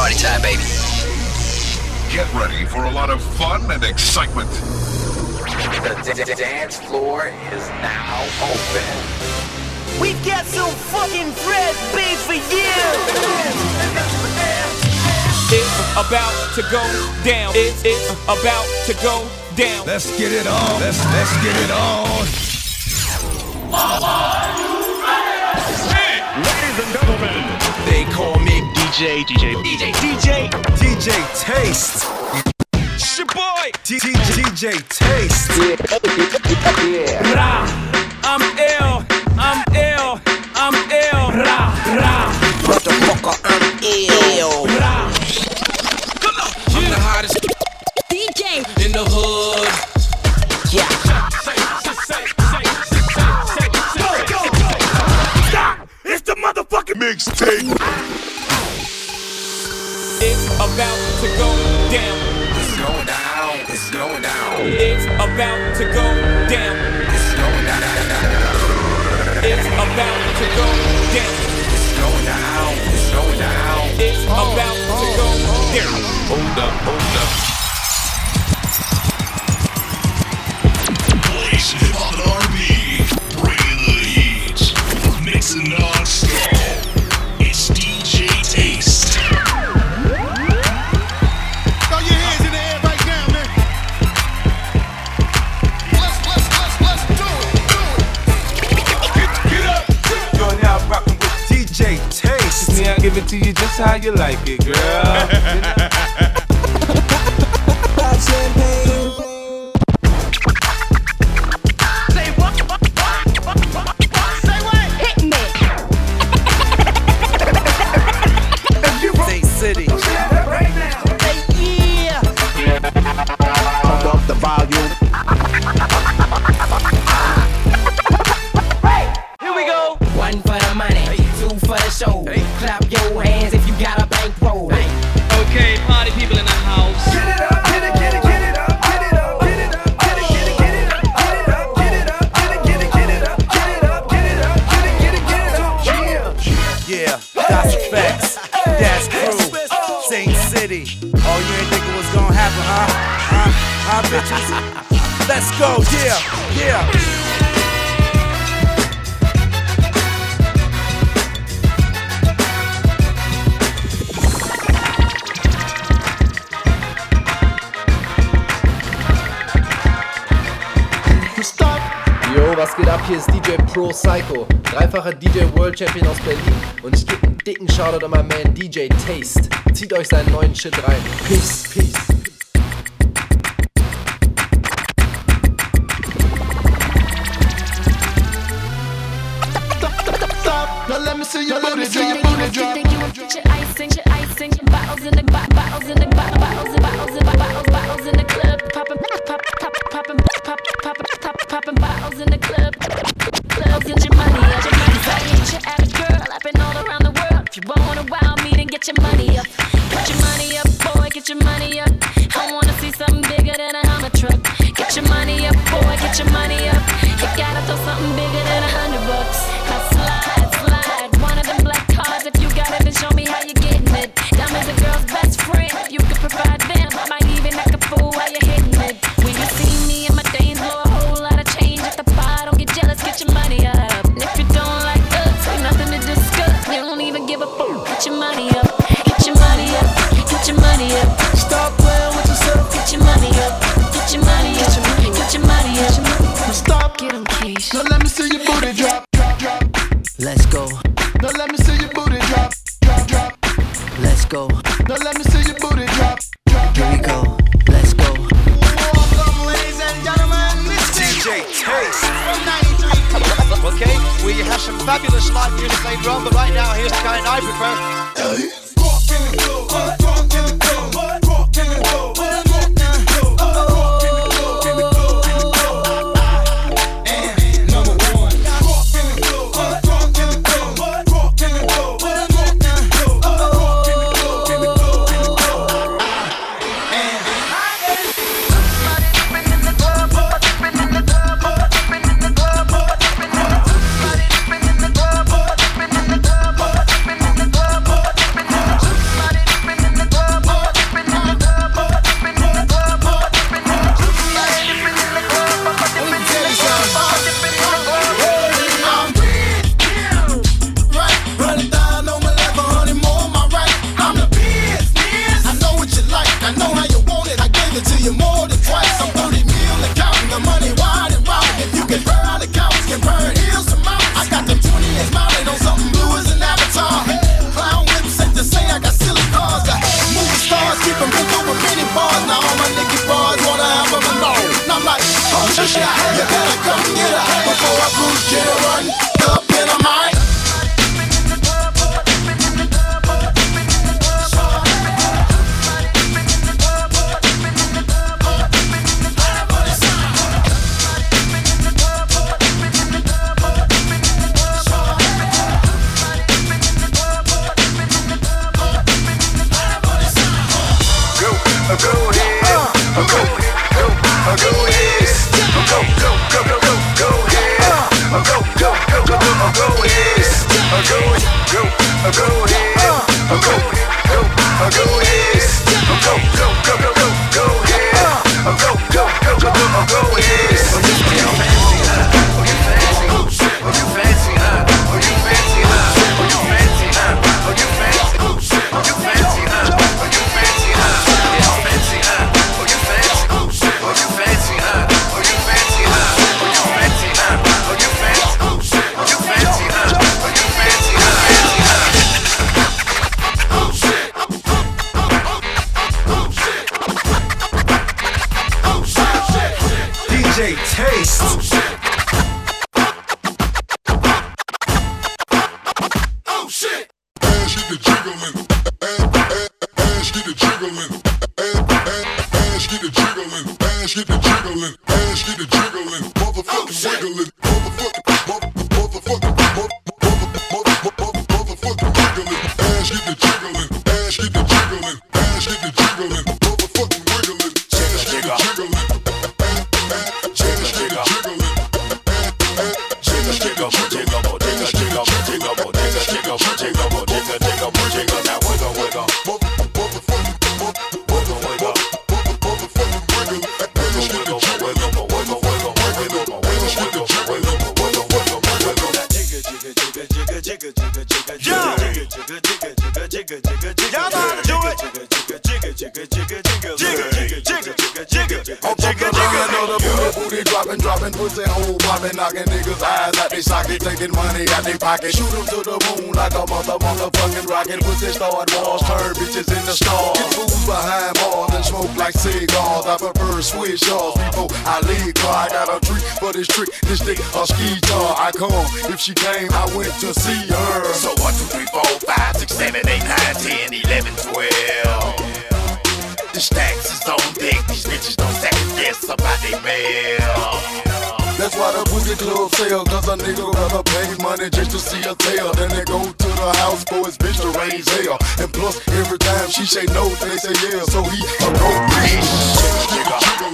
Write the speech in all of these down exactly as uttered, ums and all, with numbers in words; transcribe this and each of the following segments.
party time, baby. Get ready for a lot of fun and excitement. The d- d- dance floor is now open. We've got some fucking fresh beats for you. It's about to go down. It's, it's about to go down. Let's get it on. Let's let's get it on. Ladies and gentlemen, They call me D J, D J, D J, D J, D J Taste. It's your boy. D J Taste. Rah. I'm ill. I'm ill. I'm ill. Rah, rah. motherfucker, I'm ill. Rah. Come on. I'm the hottest D J in the hood. Yeah. stop! It's the motherfucking mixtape. It's about to go down. It's going down. It's going down. It's about to go down. It's going down. It's about to go down. It's going down. It's going down. It's about to go down. Hold up, hold up. Blazing hip-hop and R and B, bringing the heat, mixing non-stop. It's D J Taste. Throw your hands in the air right now, man. Let's, let's, let's, let's do it, do it. Get, get up. You're now rocking with D J Taste. Me, I give it to you just how you like it, girl. Say what? What? What? What? What? Say what? hit me. Say City. Say yeah. Pump up the volume. Here we go. One for the money, two for the show. Clap your hands if you got a bankroll. Okay, party people in the house. Get it up, get it, get it, get it up, get it up, get it up, get it, get it, get it up, get it up, get it up, get it, get it, get it up, get it up, get it up, get it, get it, get it up. Yeah, yeah, that's facts. That's crew. Saint City. Oh, you ain't thinking what's gonna happen, huh? Huh? Huh, bitches? Let's go. Yeah, yeah. Yo, was geht ab? Hier ist D J Pro Psycho, dreifacher D J World Champion aus Berlin. Und ich gebe einen dicken Shoutout an meinen Man D J Taste. Zieht euch seinen neuen Shit rein. Peace, peace. Now let me see your booty drop, booty drop. Your icing, your icing, bottles in the bo- bottles in the bo- bottles in bottles in bottles bottles in the club, popping pop pop pop popping pop pop pop popping bottles in the club. Club, get your money up, your money up. Get your average girl up and all around the world. If you wanna wow me, then get your money up. Get your money up, boy, get your money up. I wanna see something bigger than a Hummer truck. Get your money up, boy, get your money up. You gotta throw something bigger than a hundred bucks. Now slide, slide, one of them black cards. If you got it, then show me how you getting it. Diamonds a girl's best friend. If you could provide them, I might even act a fool while you're hitting it. When you see me and my days blow a whole lot of change at the bar, don't get jealous, get your money up. And if you don't like us, ain't nothing to discuss. You don't even give a fuck. Get your money up, get your money up, get your money up. Stop playing with yourself. Get your money up, get your money up, get your money up. Stop. Get 'em, Keish. Now let me see your booty drop, drop, drop. Let's go, Now let me see your booty drop, drop, drop. let's go, Now let me see your booty drop, drop, here we drop. go, let's go. Welcome, ladies and gentlemen, Mister D J Taste. from ninety-three. Okay, we have some fabulous live music later on, but right now here's the kind I prefer. Somebody for a cruise, get a run, up in a mind. She came, I went to see her. So one, two, three, four, five, six, seven, eight, nine, ten, eleven, twelve. The stacks is on deck. These bitches don't second guess about they mail. That's why the pussy club sell, cause a nigga rather pay money just to see a tail. Then they go to the house for his bitch to raise hell. And plus, every time she say no, they say yeah. So he a go bitch.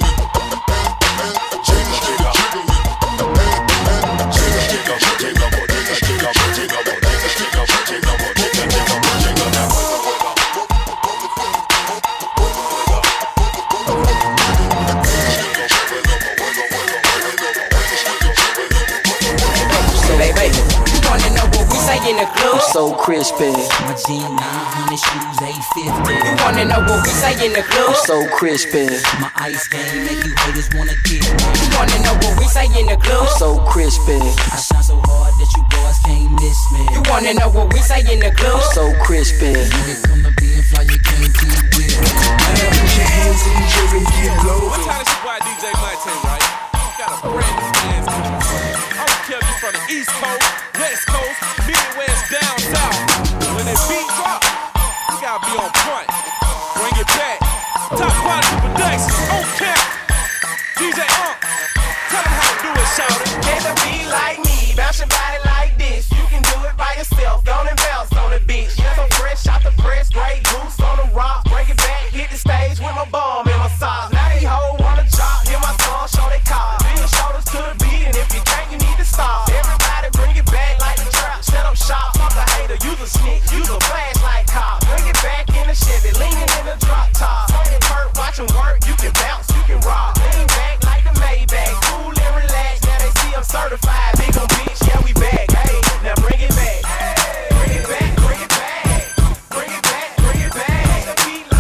In the club, I'm so crispy. My G nine hundred shoes eight fifty. You wanna know what we say in the club? I'm so crispy. My ice game make you haters wanna get me. You wanna know what we say in the club? I'm so crispy. I shine so hard that you boys can't miss me. You wanna know what we say in the club? I'm so crispy. Nigga come to be and fly, you can't keep with me. Put your hands in the air and get low. One time it's your boy D J Monte, right? Got a brand new dance. I don't care if you from the East Coast, West Coast, Midwest, down south. When that beat drop, you gotta be on point. Bring it back. Top quality productions, on cap. D J Unk, tell them how to do it, shout it. Never be like me, bounce your body like this. You can do it by yourself, don't bounce on the bitch. Yeah, so fresh out the press, great goose on the rock. Break it back, hit the stage with my bum in my socks. Now these hoes wanna drop, hear my song, show they car. Bring your shoulders to the beat, and if you can't, you need to stop. Everybody bring it back like the trap, set up shop. Fuck a hater, use a snitch, use a flashlight cop. Bring it back in the Chevy, leaning in the drop top. Smoking perk, watch 'em work, you can bounce, you can rock. Lean back like the Maybach, cool and relax. Now they see I'm certified, big on bitch, yeah we back. Hey, now bring it back, bring it back, bring it back, bring it back, bring it back. The beat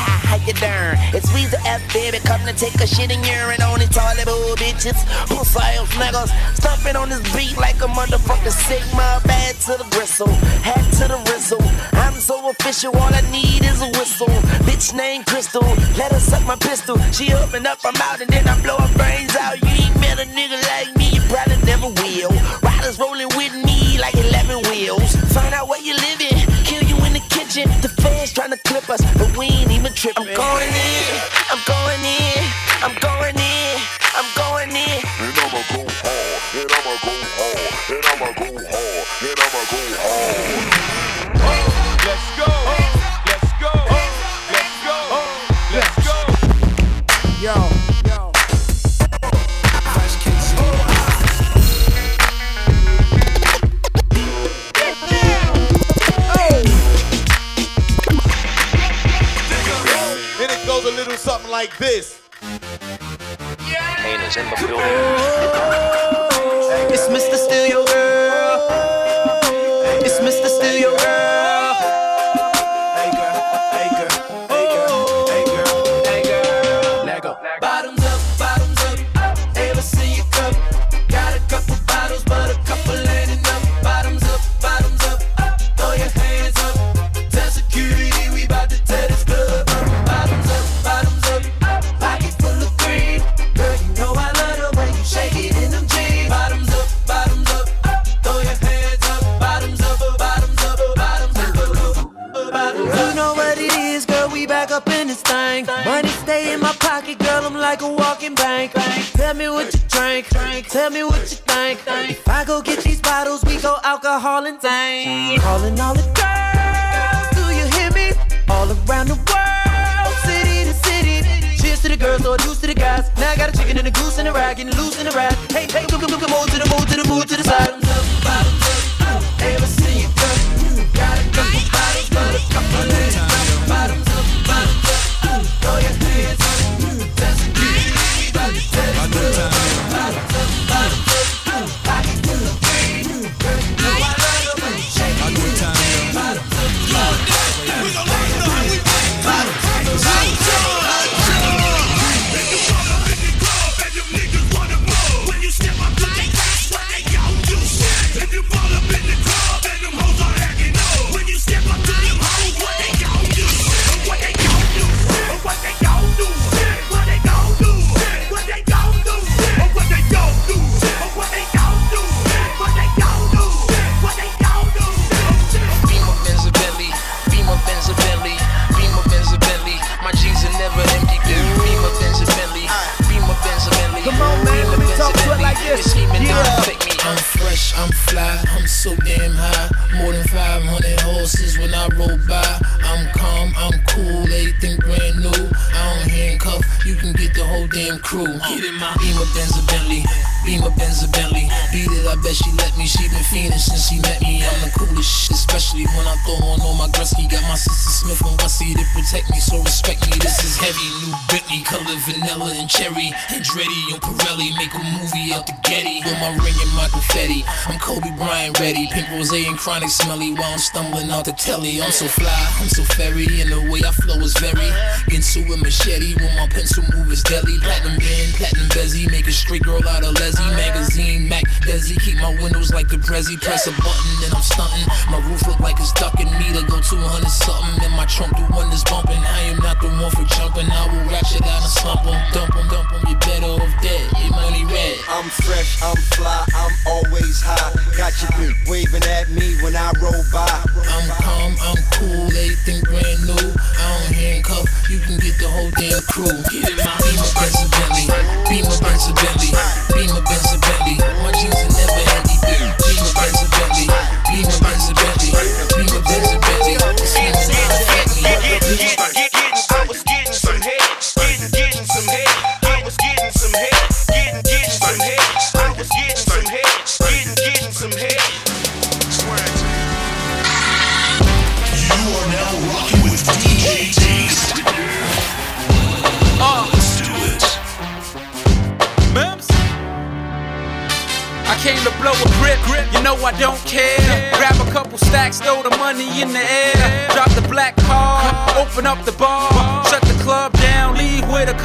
how you darn? It's Weezy F, baby, come to take a shit and urine on these toilet bowl bitches. Pussy ass niggas, stomping on this beat like a motherfucking Sigma. Bad to the bristle, hat to the rizzle. I'm so official, all I need is a whistle. Bitch named Crystal, let her suck my pistol. She open up her mouth and then I blow her brains out. You ain't met a nigga like me, you probably never will. Riders rolling with me like eleven wheels. Find out where you living, kill you in the kitchen. The fans trying to clip us, but we ain't even tripping. I'm going in, I'm going in, I'm going in, I'm going in. And I'ma go hard, and I'ma go hard, and I'ma go hard, and I'ma go hard. Let's go, let's go, let's go, let's go. Yo, yo. And it goes a little something like this. Pain is in the building. It's Mister Steal Your Girl. It's Mister Steal Your Girl. Hey girl, hey girl, hey girl, hey girl, hey girl. Let go. Bottoms up, bottoms up. Ever see your cup? Got a couple bottles, but a couple ain't enough. Bottoms up, bottoms up. Throw your hands up. Tell security we bout to tear this club up. Bottoms up, bottoms up. Pocket full of green. Girl, you know I love the way you shake it in them jeans. Bottoms up, bottoms up. Throw your hands up. Bottoms up, bottoms up, bottoms up, bottoms up. You know what it is, girl, we back up in this thing. Money stay in my pocket, girl, I'm like a walking bank. Tell me what you drink, tell me what you think. If I go get these bottles, we go alcohol and tank. Calling all the girls, do you hear me? All around the world, city to city. Cheers to the girls, or deuce to the guys. Now I got a chicken and a goose and a rag, and loose in the rag. Hey, hey, come, come, come, come on to the move, to the move, to the side. Bottoms up, bottoms up. Ever see it, girl? Got a couple bottles, but a couple ain't enough. Bottoms up, bottoms up. Throw your hands up. That's a key. About to tear this club up. Bottoms up, bottoms up. Pocket full of green. Girl, you know I love the way you shake it. Bottoms up, bottoms up. We gon' let you know how we bottoms up. I'm fresh, I'm fly, I'm so damn high. More than five hundred horses when I roll by. I'm calm, I'm cool, everything brand new. I don't handcuff, you can get the whole damn crew. Get in my Beamer, Benz, a Bentley. Beamer, Benz, a Bentley. Beat it, I bet she let me. She been fiending since she met me. I'm the coolest shit, especially when I throw on all my Gretzky. Got my sister Smith and Wessie to protect me, so respect me. This is heavy, new Bentley, color vanilla and cherry. Andretti on Pirelli, make a movie out the Getty. With my ring and my confetti, I'm Kobe Bryant ready. Pink rose and chronic smelly while I'm stumbling out the telly. I'm so fly, I'm so fairy, and the way I flow is very Ginsu and machete when my pencil move is deadly. Platinum band, platinum bezzy, make a straight girl out of Leslie. Magazine, Mac, Desi, keep my windows like the Prezi. Press a button and I'm stunting. My roof look like it's ducking me to go two hundred something. And my trunk do one that's bumping. I am not the one for jumping. I will ratchet out and slump em, dump em, dump em. You better off dead, your money red. I'm fresh, I'm fly, I'm always high. Got your bitch waving at me when I roll by. I'm calm, I'm cool, everything brand new. I don't handcuff, you can get the whole damn crew. Get in my Beamer, Benz, a Bentley. Beamer, Benz, a Bentley. Beamer, Benz, a Bentley. My jeans are never empty. Beamer, Benz, a Bentley. Beamer, Benz, a Bentley. Beamer, Benz, a Bentley. I was getting some head, getting, getting some head. I was getting some head, getting, getting some head. I was getting some head, getting, getting some head. You are now rocking with D J Taste. Uh, Let's do it. Mims? I came to blow a grip, grip, you know I don't care. Grab a couple stacks, throw the money in the air. Drop the black car, open up the bar. Shut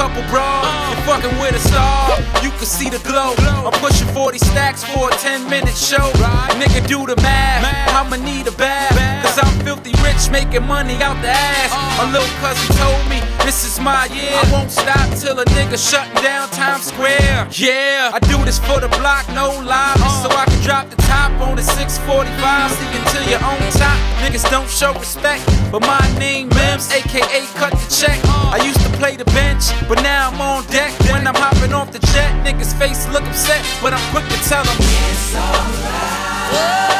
couple bras, you're fucking with a star. You can see the glow. I'm pushing forty stacks for a ten minute show. Nigga, do the math. I'ma need a bath. Cause I'm filthy rich, making money out the ass. My little cousin told me this is my year. I won't stop till a nigga shutting down Times Square. Yeah, I do this for the block, no lie. So I can drop the top on the six forty-five. See until you're on top. Niggas don't show respect, but my name Mims, aka cut the check. I used to play the bench, but now I'm on deck. When I'm hopping off the jet, niggas face look upset, but I'm quick to tell them it's alright.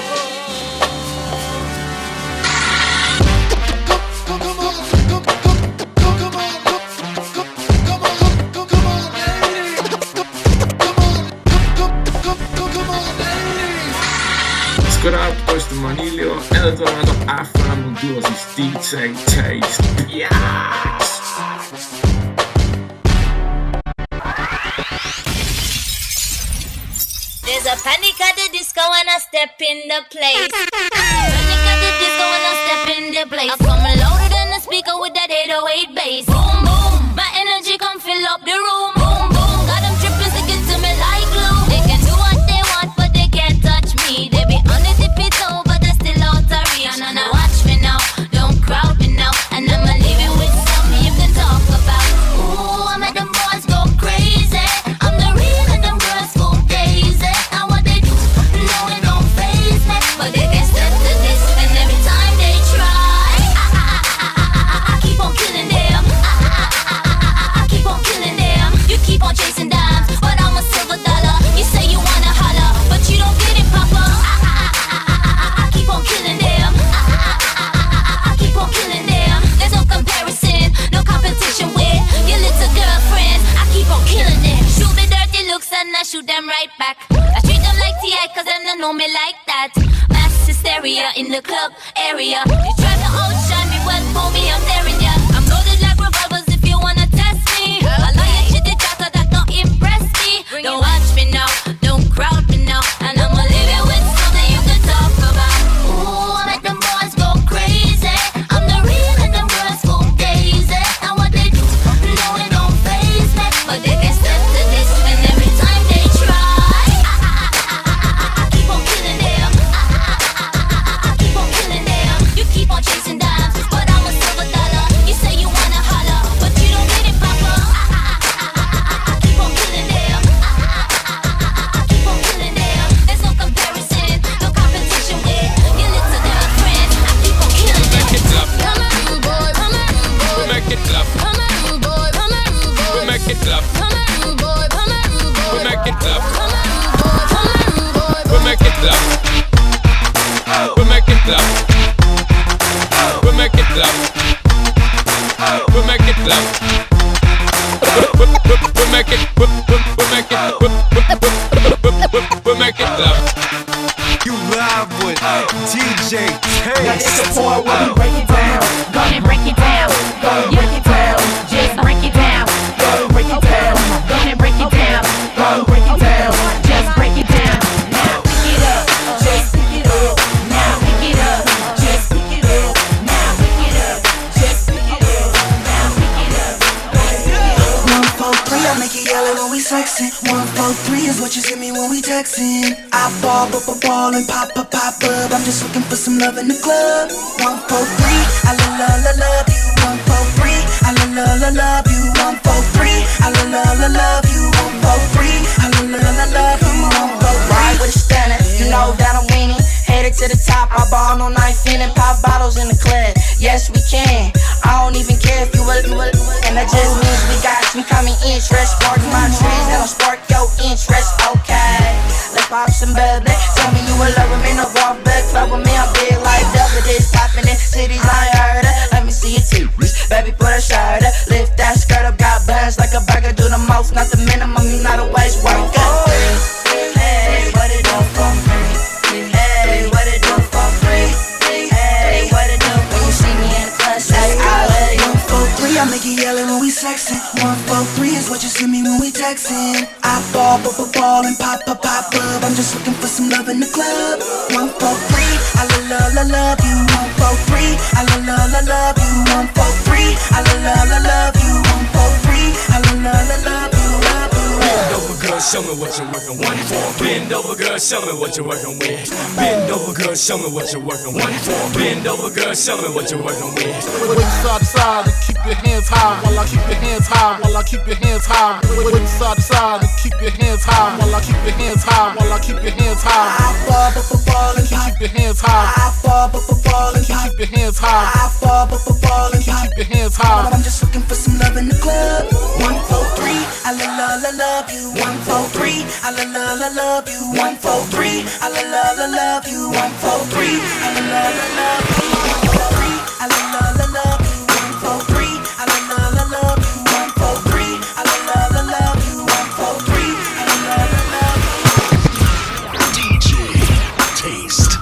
Good up, questo Manilio ed è tornato a Flamme due di D J Taste. Yes! There's a panic at the disco when I step in the place. Panic at the disco when I step in the place. I come louder than the speaker with that eight oh eight bass. Boom, boom, my energy come fill up the room. Boom, boom, got them tripping, sticking to me like glue. They can do what they want, but they can't touch me. They be on the tippy toe, but they're still out of reach. And now watch me now, don't crowd me now. And I'ma leave you with something you can talk about. Ooh, I make them boys go crazy. I'm the real and them girls go crazy. And what they do, no it don't faze me. But they can step to this, and every time they try, I, I, I, I, I, I keep on killing them. I, I, I, I, I keep on killing them. You keep on chasing dimes, but I'm a silver dollar. You say you wanna holler, but you don't get it, papa. I, I, I, I, I keep on killing them. I, I, I, I keep on killing them. There's no comparison, no competition with your little girlfriends. I keep on killing them. Shoot me dirty looks and I shoot them right back. I treat them like T I cause them don't know me like that. Mass hysteria in the club area. You try to outshine me, well for me I'm daring ya. I'm loaded like revolvers if you wanna test me. I lie and shit the chatter that don't impress me. Don't watch me now, don't crowd me now. And I'ma leave you with something you can talk about. Ooh, I make them boys go crazy. I'm the real and them girls go crazy. And what they do, no it don't faze me. But they can step to this, and every time they try, I, I, I, I, I keep on killing them. I, I, I, I keep on killing them. You keep on chasing dimes, but I'm a silver dollar. You say you wanna holler, but you don't get it, papa. I, I, I, I keep on killing them. I, I, I, I keep on killing them. There's no comparison, no competition with your little girlfriends. I keep on killing them. Make it clap. Come on, rude boy. Come on, rude boy. We make it clap. Come on, rude boy. Come on, rude boy. We make it clap. Come on, rude boy. Come on, rude boy. We make it clap. Come on, rude boy. Come on, rude boy. We make it clap. We make it clap. We make it clap. We make it clap. We make it. We make it. We make it clap. You live with D J Taste. Now it's the point where we break it down. Go and break it down. Go and break it down. Just break it down. Go and break it down. Go and break it down. Go and break it down. Just break it down. Now pick it up. Just pick it up. Now pick it up. Just pick it up. Now pick it up. Just pick it up. Now pick it up. One, four, three, I make it yellow when we sexin'. One, four, three is what you see me when we textin'. I ball, ball, ball, ball, and pop, pop, pop up. I'm just looking for some love in the club. One, four, three, I love, love, love, love you. One, four, three, I love, love, love, love you. One, four, three, I love, love, love, love you. One, four, three, I love, love, love, love you. One, four, three. Right with a stunner, you know that I'm winning. Headed to the top, I ball no knife in and pop bottles in the club. Yes, we can. I don't even care if you will, you will, and that just means we got some common interest. Spark my trends and I'll spark your interest. Okay, let's pop some bubbly. Tell me you will love with me, no walk back club with me. I'm big like double this, popping in cities I ain't heard of. Let me see your titties, baby, put a shirt up. Lift that skirt up, got buns like a burger. Do the most, not the minimum, you not a waste worker. Hey, what it do for free? Hey, what it do for free? Hey, what it do when you see me in the club? Say I love you. One, four, three, I make it yellow when we sexin'. One, four, three is what you see me when we textin'. I ball, ball, ball, ball, and pop, pop, pop up. I'm just looking for some love in the club. One, four, three, I love, love, love, love you. One, four, three, I love, love, love, love you. One, four, three, I love, love, love, love you. One, four, three, show me what you're working with. One, four, bend over, girl, show me what you're working with. Bend over, girl, show me what you're working with. One, four, bend over, girl, show me what you're working with. Wait side to side and keep your hands high while I keep your hands high while I keep your hands high. Wait side to side and keep your hands high while I keep your hands high while I keep your hands high. I fall, but for falling, keep your hands high. I fall, but for falling, keep your hands high. I fall, but for falling, keep your hands high. I'm just looking for some love in the club. One, four, three, I la la la love you. One, four, three, I la la la love you. One, four, three, I la la la love you. One, four, three, I la la la love you. One, four, three, I la la la love you. One, four, three, I la la la love you. One, four, three, I la la la love you. One, four, three, I la la la love you. D J Taste.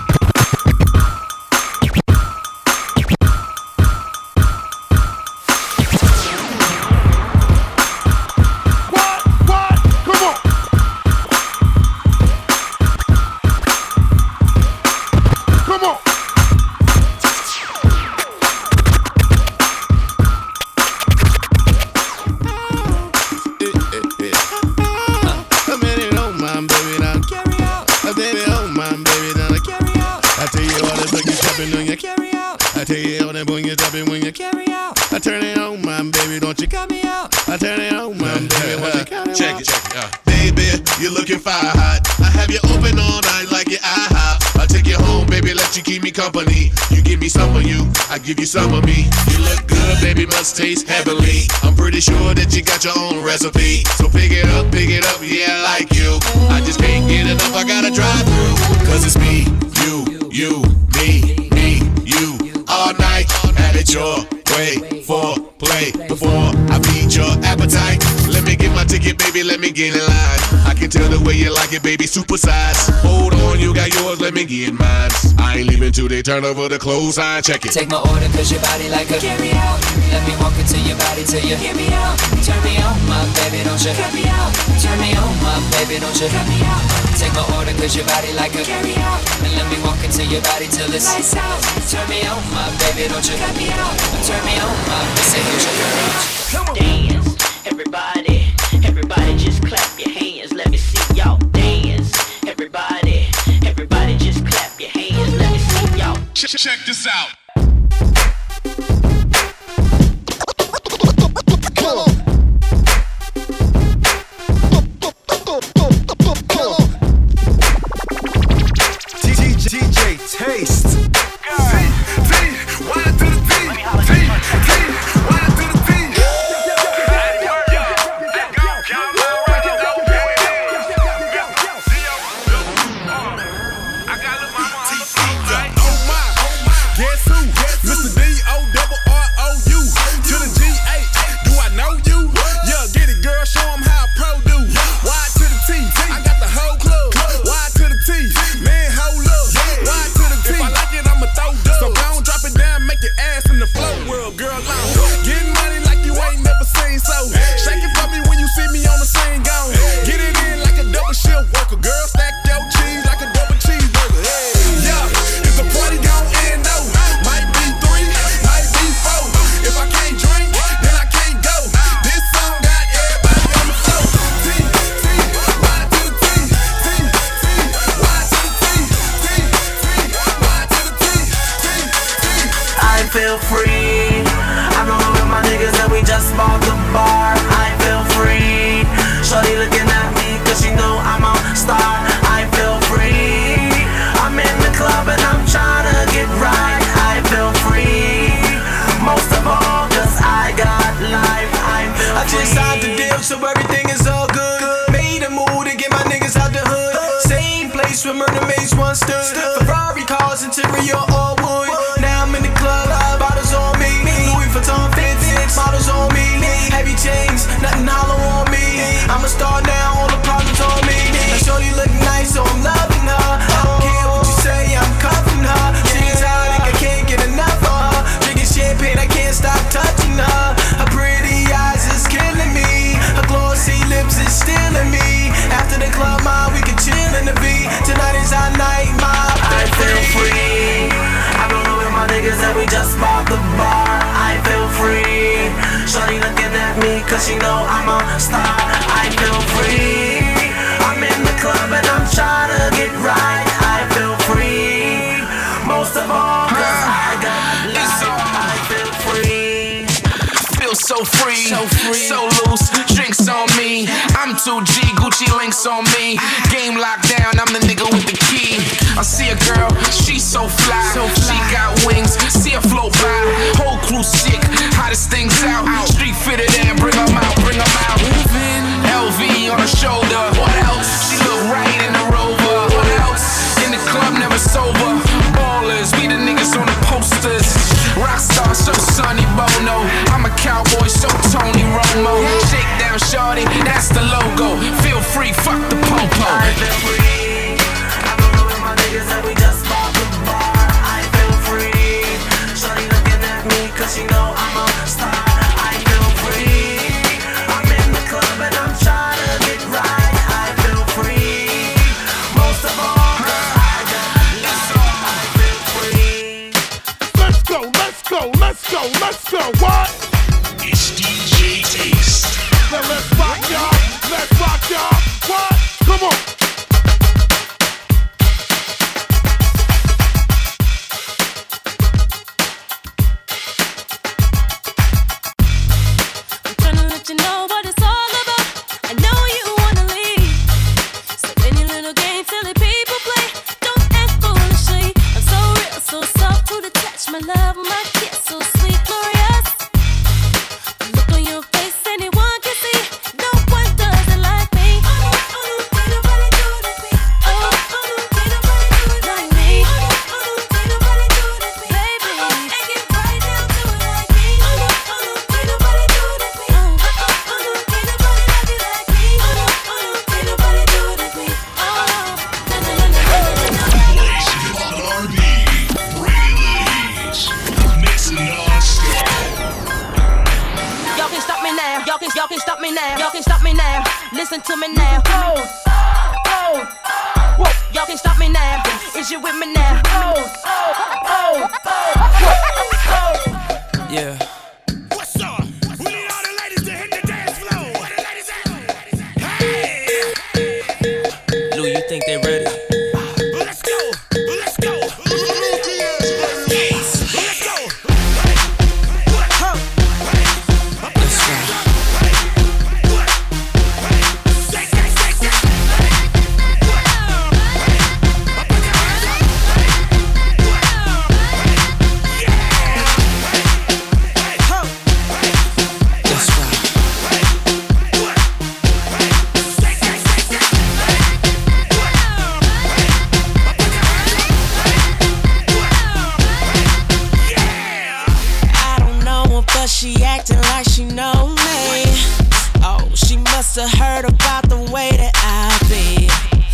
I tell you all that when you drop it when you carry out. I turn it on, my baby, don't you cut me out. I turn it on, my baby, won't you cut me out. Check it, check it, uh. Baby, you're looking fire hot. I have you open all night like your IHOP. I take you home, baby, let you keep me company. You give me some of you, I give you some of me. You look good, baby, must taste heavenly. I'm pretty sure that you got your own recipe. So pick it up, pick it up, yeah, I like you. I just can't get enough, I gotta drive through. Cause it's me, you, you, me, me, you. All night, have it your way for play before I feed your appetite. Let me get my ticket, baby, let me get in line. I can tell the way you like it, baby, supersize. Hold on, you got yours, let me get mine. I ain't leaving till they turn over the clothes, I check it. Take my order, cause your body like a carry out. Let me walk into your body till you hear me out. Turn me on, my baby, don't you cut me out. Turn me on, my baby, don't you cut me out. Take my order, cause your body like a carry out. And let me walk into your body till it's lights out. Turn me on, my baby, don't you cut me out. Turn me on, my baby, here's your girl. Come on. Dance, everybody, everybody just clap your hands. Let me see y'all dance. Everybody, everybody just clap your hands. Let me see y'all. Check, check this out. Come on. D J Taste. T, T, why to the T? T, T, why to the T? Guess who? Mister D O double R O U to the G H. Do I know you? Yeah, get it, girl. Show 'em how a pro do. Y to the T. I got the whole club. Y to the T. Man, hold up. Y to the T. If I like it, I'ma throw dubs. So don't drop it down, make your ass in the flow world, girl. I'm getting money like you ain't never seen. So shake it for me when you see me on the scene. Gone. Get it in like a double shift worker, girl. Stack your cheese like a double cheeseburger. Hey, yeah, if the party gon' end though, might be three, might be four. If I can't drink, then I can't go. This song got everybody on the floor. T, T, Y to the T, T, T, Y to the T, T, T, Y to the T, T, T. I feel free. I'm rolling with my niggas and we just bought the bar. I feel free. Shorty looking at me cause she know I'm a star. I feel free. I'm in the club and I'm tryna get right. I feel free. Most of all cause I got life. I feel free. I just signed the deal so everything is all good. Made a move to get my niggas out the hood. Same place where Murder Maze once stood. Ferrari cars, interior all wood. Now I'm in the club, bottles on me. Louis Vuitton fits, models on me. Heavy chains, nothing hollow on me. I'm a star now, all the problems on me. Now shorty look nice, so I'm loving her. I don't care what you say, I'm cuffing her. She exotic, I can't get enough of her. Drinking champagne, I can't stop touching her. Her pretty eyes is killing me. Her glossy lips is stealing me. After the club, ma, we can chill in the V. Tonight is our night, ma. I feel free. I roll with my niggas and we just bought the bar. I feel free. Shorty looking at me cause she know I'm a star. I feel free. feel so free, so free, so loose. Drinks on me. I'm two G, Gucci links on me. Game locked down, I'm the nigga with the key. I see a girl, she's so fly. So fly. She got wings, see her float by. Whole crew sick, hottest things out. Street fitted in, bring them out, bring them out. L V on her shoulder. What else? She look right in the Rover. What else? In the club, never sober. Ballers, we the niggas on the posters. Rockstar, so Sonny Bono. I'm a cowboy, so Tony Romo. Shake down, shorty, that's the logo. Feel free, fuck the popo. I feel free. I'm rolling with my niggas and we just bought the bar. I feel free. Shorty looking at me cause she know I'm a star. I feel free. I'm in the club and I'm trying to get right. I feel free. Most of all, cause I just I feel free. Let's go, let's go, let's go, let's go. What? It's D J Taste. Now let's rock, y'all. Let's rock, y'all. What? Come on. I'm tryna let you know what it's all about. I know you wanna leave. So many little games silly people play. Don't act foolishly. I'm so real, so soft to the touch. My love, my kiss, so sweet, glorious. Look on your face, anyone can see. No one does it like me. Oh, oh, oh, ain't nobody do it like me. Oh, oh, oh, ain't nobody do it like me. Oh, oh, oh, ain't nobody do it like me. Baby, and get right down to it like me. Oh, oh, oh, ain't nobody do it like me. Oh, oh, oh, ain't nobody love you like me. Oh, oh, oh, ain't nobody do it like me. Oh, na na na na na. Hip hop and R and B, bringing the heat, mixing non-stop. Y'all can stop me now. Y'all can, y'all can stop me now. Y'all can stop me now. Listen to me now. Pose, pose. Whoa. Y'all can stop me now. Is you with me now? Pose, pose, pose. Yeah. What's up? We need all the ladies to hit the dance floor. Where the ladies at? Hey! Lou, you think they ready? Let's go! Let's go! Let's go! Huh. Let's go. I don't know her, but she acting like she know me. Oh, she must have heard about the way that I be.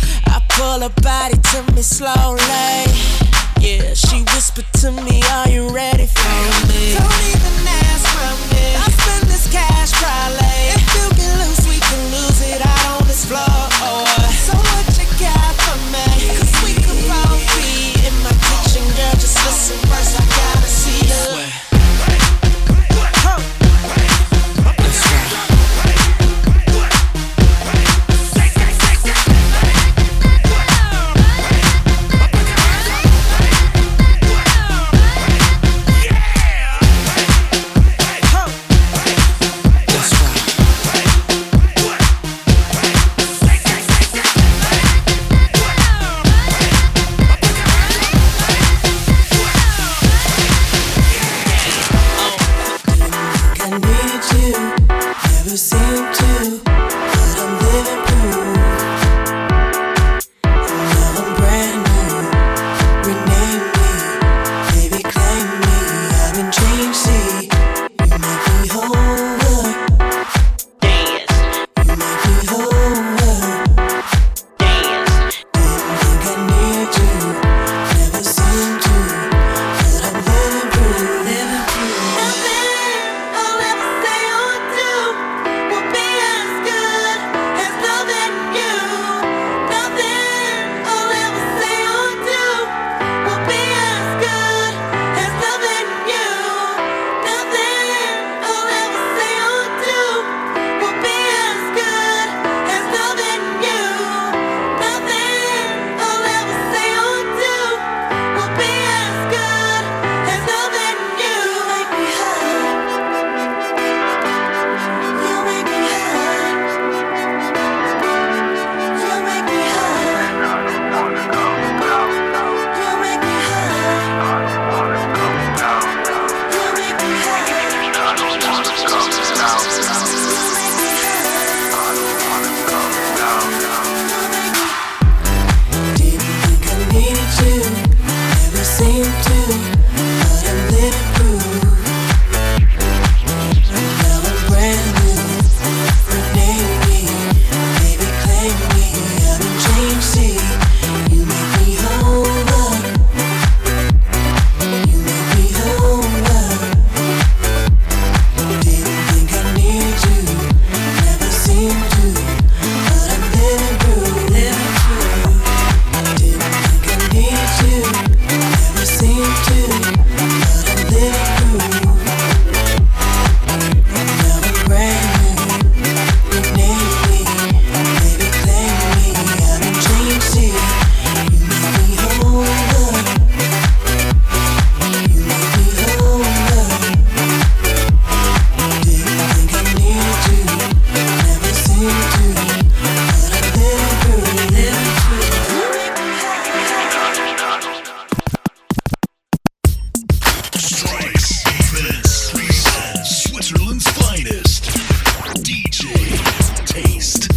I pull her body to me slowly. Yeah, she whispered to me, are you ready for me? Don't even ask for me. I spend this cash probably. If you get loose, we can lose it out on this floor. So what you got for me? Cause we could both be in my kitchen, girl. Just listen first, I gotta see you. Nothing I'll ever say or do will be as hottest, D J Taste.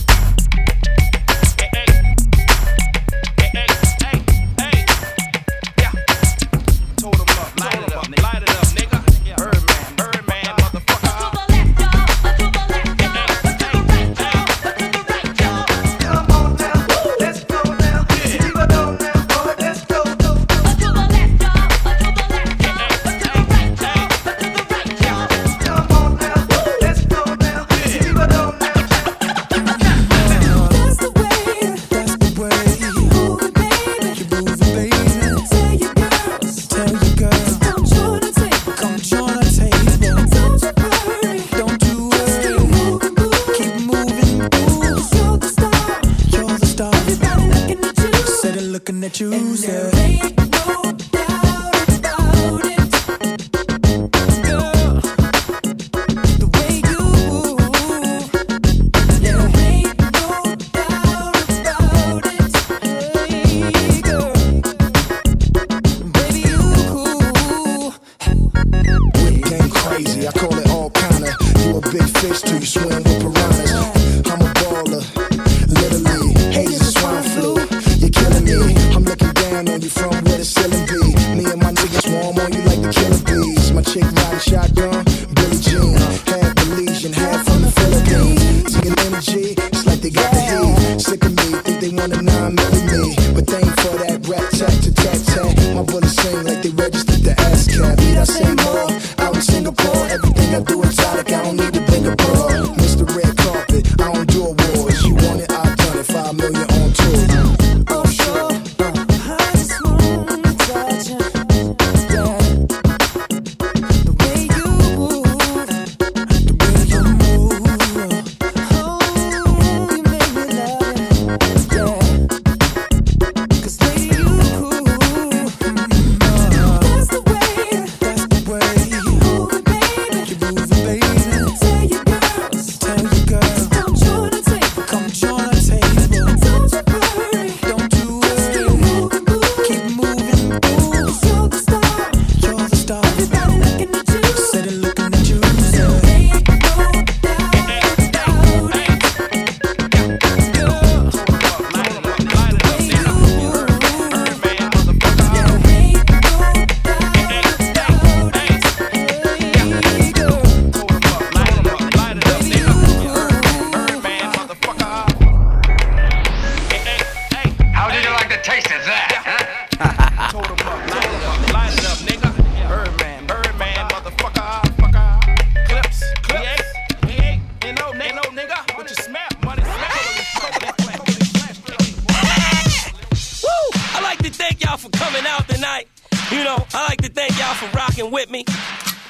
You know, I like to thank y'all for rocking with me.